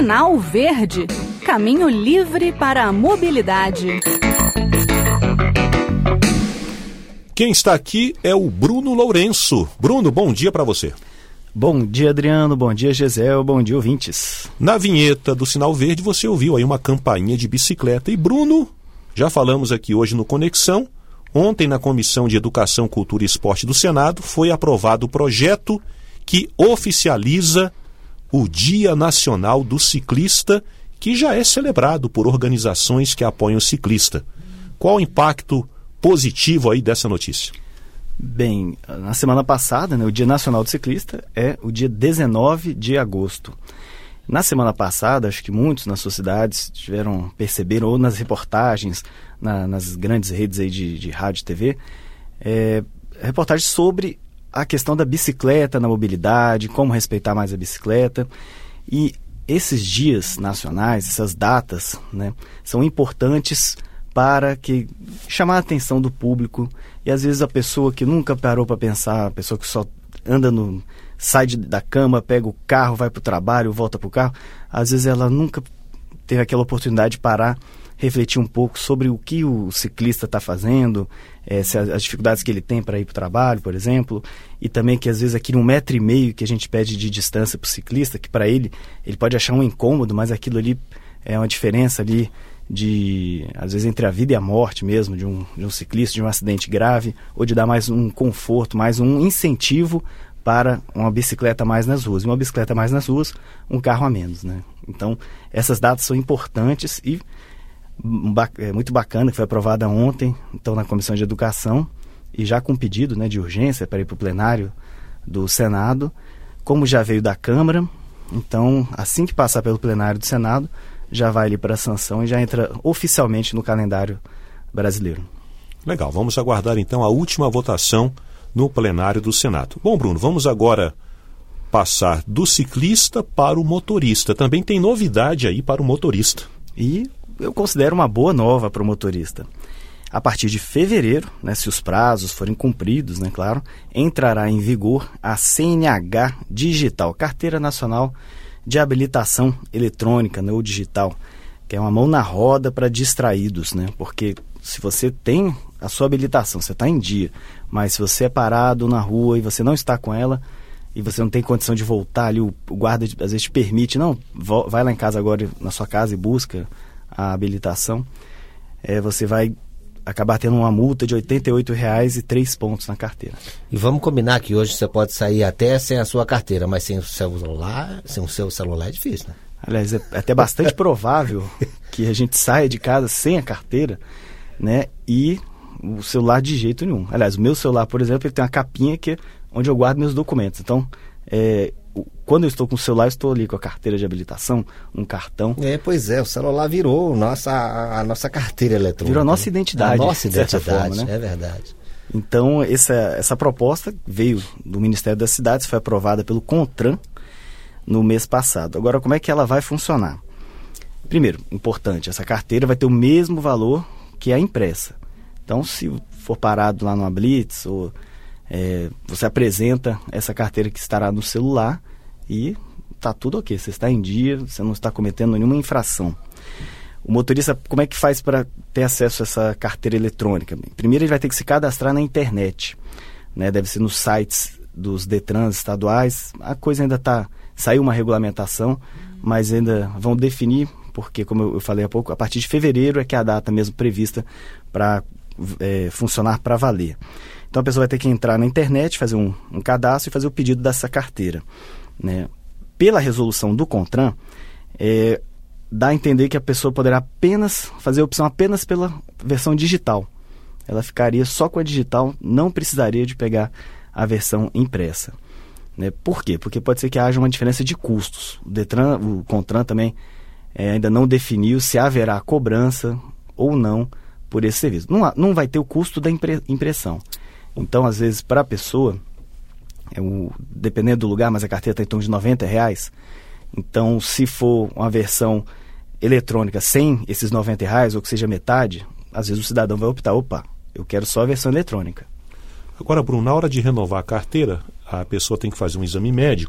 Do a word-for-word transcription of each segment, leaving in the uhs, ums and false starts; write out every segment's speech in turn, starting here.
Sinal Verde, caminho livre para a mobilidade. Quem está aqui é o Bruno Lourenço. Bruno, bom dia para você. Bom dia, Adriano. Bom dia, Gisele. Bom dia, ouvintes. Na vinheta do Sinal Verde você ouviu aí uma campainha de bicicleta. E Bruno, já falamos aqui hoje no Conexão, ontem na Comissão de Educação, Cultura e Esporte do Senado foi aprovado o projeto que oficializa o Dia Nacional do Ciclista, que já é celebrado por organizações que apoiam o ciclista. Qual o impacto positivo aí dessa notícia? Bem, na semana passada, né, o Dia Nacional do Ciclista é o dia dezenove de agosto. Na semana passada, acho que muitos nas suas cidades tiveram, perceberam, ou nas reportagens, na, nas grandes redes aí de, de rádio e T V, é, reportagens sobre a questão da bicicleta na mobilidade, como respeitar mais a bicicleta. E esses dias nacionais, essas datas, né, são importantes para que chamar a atenção do público. E às vezes a pessoa que nunca parou para pensar, a pessoa que só anda no, sai de, da cama, pega o carro, vai para o trabalho, volta para o carro, às vezes ela nunca teve aquela oportunidade de parar, refletir um pouco sobre o que o ciclista está fazendo, é, se as, as dificuldades que ele tem para ir para o trabalho, por exemplo, e também que às vezes aquele um metro e meio que a gente pede de distância para o ciclista, que para ele, ele pode achar um incômodo, mas aquilo ali é uma diferença ali de, às vezes, entre a vida e a morte mesmo, de um, de um ciclista, de um acidente grave, ou de dar mais um conforto, mais um incentivo para uma bicicleta mais nas ruas. E uma bicicleta mais nas ruas, um carro a menos, né? Então, essas datas são importantes e é muito bacana que foi aprovada ontem, então, na Comissão de Educação, e já com pedido, né, de urgência para ir para o plenário do Senado, como já veio da Câmara, então, assim que passar pelo plenário do Senado, já vai ali para a sanção e já entra oficialmente no calendário brasileiro. Legal, vamos aguardar então a última votação no plenário do Senado. Bom, Bruno, vamos agora passar do ciclista para o motorista. Também tem novidade aí para o motorista. E eu considero uma boa nova para o motorista. A partir de fevereiro, né, se os prazos forem cumpridos, né, claro, entrará em vigor a C N H Digital, Carteira Nacional de Habilitação Eletrônica, né, ou digital, que é uma mão na roda para distraídos, né? Porque se você tem a sua habilitação, você está em dia, mas se você é parado na rua e você não está com ela e você não tem condição de voltar ali, o, o guarda às vezes te permite, não, vo, vai lá em casa agora, na sua casa, e busca a habilitação, é, você vai acabar tendo uma multa de oitenta e oito reais e três pontos na carteira. E vamos combinar que hoje você pode sair até sem a sua carteira, mas sem o celular, sem o seu celular é difícil, né? Aliás, é até bastante provável que a gente saia de casa sem a carteira, né? E o celular de jeito nenhum. Aliás, o meu celular, por exemplo, ele tem uma capinha que é onde eu guardo meus documentos. Então, é, quando eu estou com o celular, eu estou ali com a carteira de habilitação, um cartão. É, pois é, o celular virou nossa, a, a nossa carteira eletrônica. Virou a nossa identidade. A nossa identidade, forma, né? É verdade. Então, essa, essa proposta veio do Ministério das Cidades, foi aprovada pelo CONTRAN no mês passado. Agora, como é que ela vai funcionar? Primeiro, importante, essa carteira vai ter o mesmo valor que a impressa. Então, se for parado lá numa Blitz, ou é, você apresenta essa carteira que estará no celular e está tudo ok, você está em dia, você não está cometendo nenhuma infração. O motorista, como é que faz para ter acesso a essa carteira eletrônica? Primeiro, ele vai ter que se cadastrar na internet, né? Deve ser nos sites dos Detrans estaduais. A coisa ainda está... Saiu uma regulamentação, mas ainda vão definir, porque, como eu falei há pouco, a partir de fevereiro é que é a data mesmo prevista para é, funcionar para valer. Então a pessoa vai ter que entrar na internet, fazer um, um cadastro e fazer o pedido dessa carteira, né? Pela resolução do CONTRAN, é, dá a entender que a pessoa poderá apenas fazer a opção apenas pela versão digital. Ela ficaria só com a digital, não precisaria de pegar a versão impressa. Né? Por quê? Porque pode ser que haja uma diferença de custos. O Detran, o CONTRAN também é, ainda não definiu se haverá cobrança ou não por esse serviço. Não, há, não vai ter o custo da impre, impressão. Então, às vezes, para a pessoa, é o, dependendo do lugar, mas a carteira está em torno de noventa reais. Então, se for uma versão eletrônica sem esses noventa reais, ou que seja metade, às vezes o cidadão vai optar, opa, eu quero só a versão eletrônica. Agora, Bruno, na hora de renovar a carteira, a pessoa tem que fazer um exame médico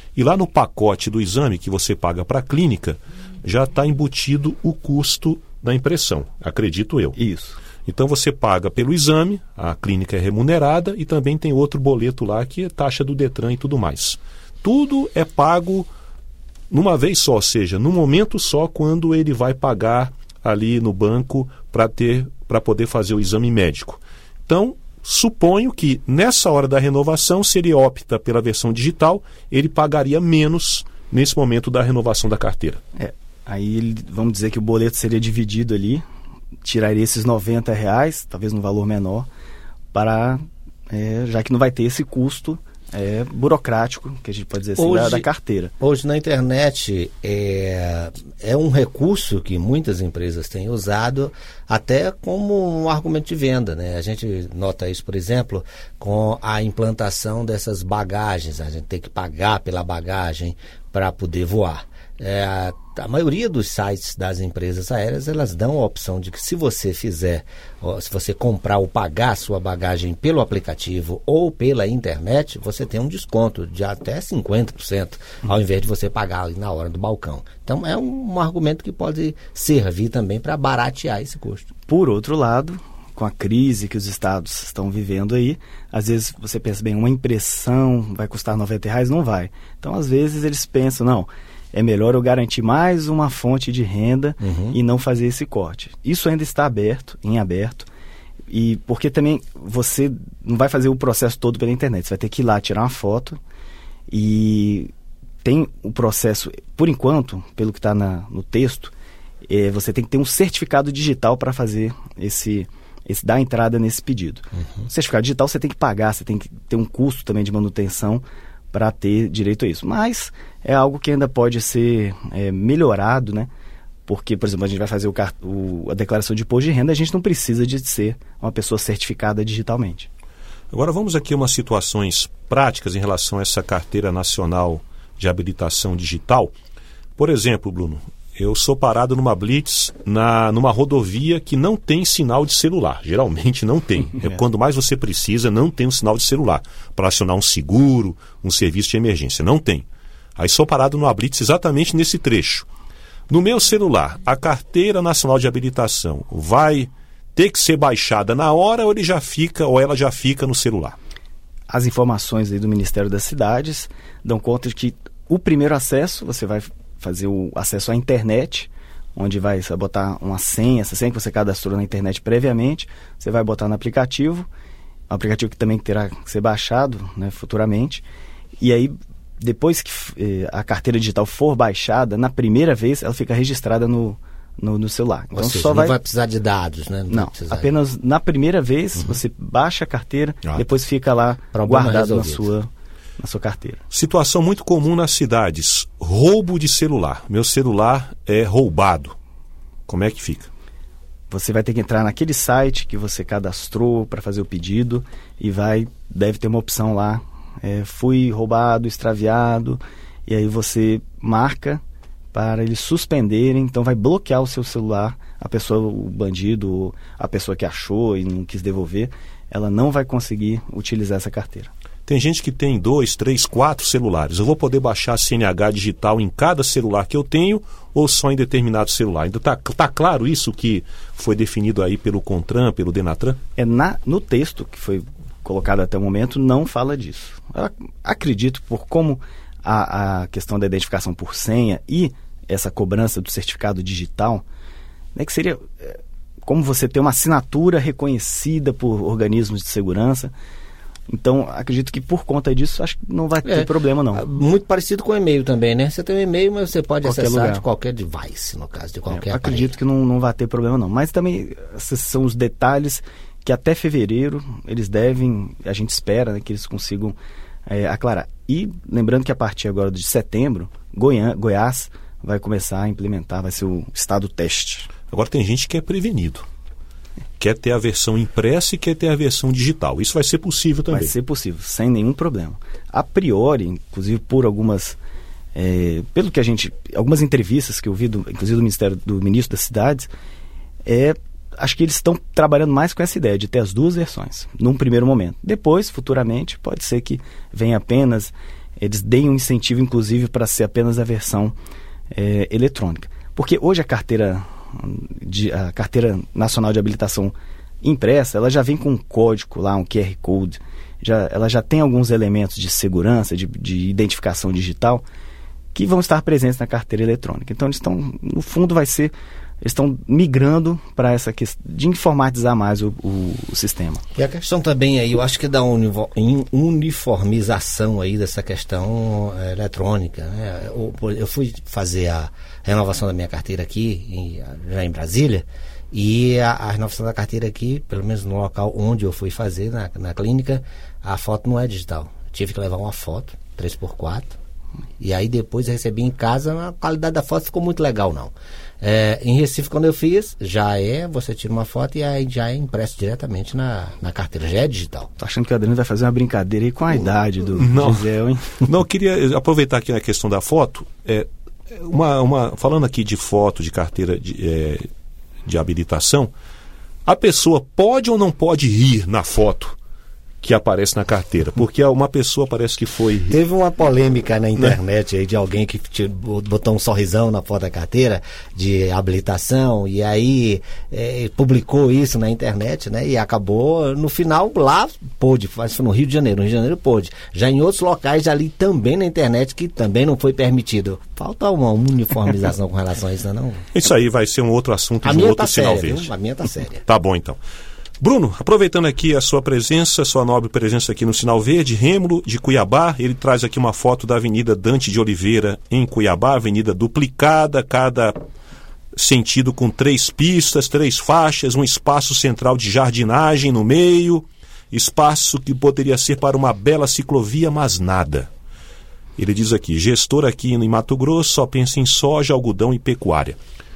E lá no pacote do exame que você paga para a clínica, já está embutido o custo da impressão, acredito eu. Isso. Então você paga pelo exame, a clínica é remunerada e também tem outro boleto lá que é taxa do Detran e tudo mais. Tudo é pago numa vez só, ou seja, num momento só, quando ele vai pagar ali no banco para ter, para poder fazer o exame médico. Então, suponho que nessa hora da renovação, se ele opta pela versão digital, ele pagaria menos nesse momento da renovação da carteira. É, aí ele, vamos dizer que o boleto seria dividido ali, tiraria esses noventa reais, talvez num valor menor, para, é, já que não vai ter esse custo é, burocrático, que a gente pode dizer assim, hoje, da, da carteira. Hoje na internet é, é um recurso que muitas empresas têm usado até como um argumento de venda, né? A gente nota isso, por exemplo, com a implantação dessas bagagens, a gente tem que pagar pela bagagem para poder voar. É, a, a maioria dos sites das empresas aéreas, elas dão a opção de que se você fizer, ó, se você comprar ou pagar sua bagagem pelo aplicativo ou pela internet, você tem um desconto de até cinquenta por cento, ao invés de você pagar ali na hora do balcão. Então é um, um argumento que pode servir também para baratear esse custo. Por outro lado, com a crise que os estados estão vivendo aí, às vezes você pensa, bem, uma impressão vai custar noventa reais? Não vai. Então, às vezes, eles pensam, não, é melhor eu garantir mais uma fonte de renda uhum. e não fazer esse corte. Isso ainda está aberto, em aberto, e porque também você não vai fazer o processo todo pela internet, você vai ter que ir lá tirar uma foto e tem o processo, por enquanto, pelo que está no texto, é, você tem que ter um certificado digital para fazer esse, esse dar entrada nesse pedido. Uhum. O certificado digital você tem que pagar, você tem que ter um custo também de manutenção para ter direito a isso. Mas é algo que ainda pode ser é, melhorado, né? Porque, por exemplo, a gente vai fazer o, o, a declaração de imposto de renda, a gente não precisa de ser uma pessoa certificada digitalmente. Agora vamos aqui a umas situações práticas em relação a essa carteira nacional de habilitação digital. Por exemplo, Bruno, eu sou parado numa blitz, na, numa rodovia que não tem sinal de celular. Geralmente não tem. É. Quando mais você precisa, não tem um sinal de celular para acionar um seguro, um serviço de emergência. Não tem. Aí sou parado numa blitz exatamente nesse trecho. No meu celular, a carteira nacional de habilitação vai ter que ser baixada na hora ou ele já fica, ou ela já fica no celular? As informações aí do Ministério das Cidades dão conta de que o primeiro acesso, você vai fazer o acesso à internet, onde vai, você vai botar uma senha, essa senha que você cadastrou na internet previamente, você vai botar no aplicativo, um aplicativo que também terá que ser baixado, né, futuramente, e aí depois que eh, a carteira digital for baixada, na primeira vez ela fica registrada no, no, no celular. Então, ou seja, só não vai... vai precisar de dados, né? Não, não apenas na primeira vez uhum. você baixa a carteira, ah. depois fica lá Problema guardado na resolvido. sua... na sua carteira. Situação muito comum nas cidades, roubo de celular. Meu celular é roubado. Como é que fica? Você vai ter que entrar naquele site que você cadastrou para fazer o pedido e vai, deve ter uma opção lá, é, fui roubado, extraviado, e aí você marca para eles suspenderem, então vai bloquear o seu celular, a pessoa, o bandido, a pessoa que achou e não quis devolver, ela não vai conseguir utilizar essa carteira. Tem gente que tem dois, três, quatro celulares. Eu vou poder baixar a C N H digital em cada celular que eu tenho ou só em determinado celular? Ainda está tá claro isso que foi definido aí pelo CONTRAN, pelo DENATRAN? É na, no texto que foi colocado até o momento, não fala disso. Eu acredito, por como a, a questão da identificação por senha e essa cobrança do certificado digital, né, que seria como você ter uma assinatura reconhecida por organismos de segurança. Então, acredito que por conta disso, acho que não vai ter é, problema, não. Muito parecido com o e-mail também, né? Você tem um e-mail, mas você pode qualquer acessar lugar. De qualquer device, no caso, de qualquer é, acredito que não, não vai ter problema, não. Mas também, esses são os detalhes que até fevereiro eles devem, a gente espera, né, que eles consigam é, aclarar. E, lembrando que a partir agora de setembro, Goiânia, Goiás vai começar a implementar, vai ser o estado teste. Agora tem gente que é prevenido. Quer ter a versão impressa e quer ter a versão digital. Isso vai ser possível também? Vai ser possível, sem nenhum problema. A priori, inclusive por algumas... É, pelo que a gente... Algumas entrevistas que eu vi, do, inclusive do, Ministério, do Ministro das Cidades, é, acho que eles estão trabalhando mais com essa ideia de ter as duas versões, num primeiro momento. Depois, futuramente, pode ser que venha apenas eles deem um incentivo, inclusive, para ser apenas a versão é, eletrônica. Porque hoje a carteira, de, a carteira nacional de habilitação impressa, ela já vem com um código lá, um Q R Code, já, ela já tem alguns elementos de segurança, de, de identificação digital, que vão estar presentes na carteira eletrônica. Então, eles estão, no fundo, vai ser, eles estão migrando para essa questão de informatizar mais o, o, o sistema. E a questão também aí, eu acho que da uniformização aí dessa questão é, eletrônica, né? Eu, eu fui fazer a renovação da minha carteira aqui, em, já em Brasília, e a, a renovação da carteira aqui, pelo menos no local onde eu fui fazer, na, na clínica, a foto não é digital. Eu tive que levar uma foto, três por quatro, e aí depois eu recebi em casa, a qualidade da foto ficou muito legal, não. É, em Recife, quando eu fiz, já é, você tira uma foto e aí já é impresso diretamente na, na carteira, já é digital. Tô achando que o Adriano vai fazer uma brincadeira aí com a idade do não, Gisel, hein? Não, eu queria aproveitar aqui a questão da foto, é, uma, uma, falando aqui de foto, de carteira de, é, de habilitação, a pessoa pode ou não pode rir na foto que aparece na carteira? Porque uma pessoa parece que foi... Teve uma polêmica na internet aí de alguém que botou um sorrisão na foto da carteira de habilitação e aí é, publicou isso na internet, né? E acabou, no final, lá pôde, mas foi no Rio de Janeiro, no Rio de Janeiro pôde. Já em outros locais ali também na internet que também não foi permitido. Falta uma uniformização com relação a isso, não? Isso aí vai ser um outro assunto a de minha outro tá sinal séria, verde. Viu? A minha tá séria. Tá bom, então. Bruno, aproveitando aqui a sua presença, sua nobre presença aqui no Sinal Verde, Rêmulo de Cuiabá, ele traz aqui uma foto da Avenida Dante de Oliveira em Cuiabá, avenida duplicada, cada sentido com três pistas, três faixas, um espaço central de jardinagem no meio, espaço que poderia ser para uma bela ciclovia, mas nada. Ele diz aqui, gestor aqui em Mato Grosso só pensa em soja, algodão e pecuária.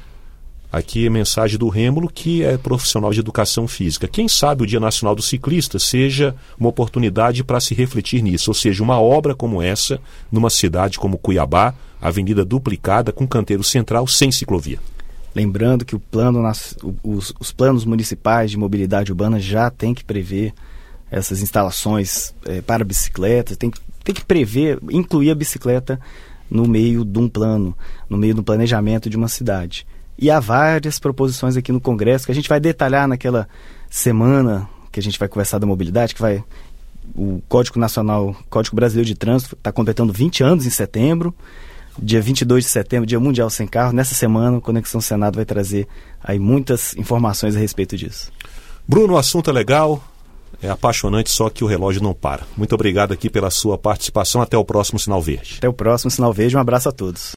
Aqui é mensagem do Rêmulo, que é profissional de educação física. Quem sabe o Dia Nacional do Ciclista seja uma oportunidade para se refletir nisso, ou seja, uma obra como essa, numa cidade como Cuiabá, avenida duplicada com canteiro central sem ciclovia. Lembrando que o plano, os, os planos municipais de mobilidade urbana já tem que prever essas instalações é, para bicicletas, tem, tem que prever, incluir a bicicleta no meio de um plano, no meio do planejamento de uma cidade. E há várias proposições aqui no Congresso que a gente vai detalhar naquela semana que a gente vai conversar da mobilidade, que vai... O Código Nacional, Código Brasileiro de Trânsito está completando vinte anos em setembro. Dia vinte e dois de setembro, Dia Mundial Sem Carro. Nessa semana, o Conexão Senado vai trazer aí muitas informações a respeito disso. Bruno, o assunto é legal, é apaixonante, só que o relógio não para. Muito obrigado aqui pela sua participação. Até o próximo Sinal Verde. Até o próximo Sinal Verde. Um abraço a todos.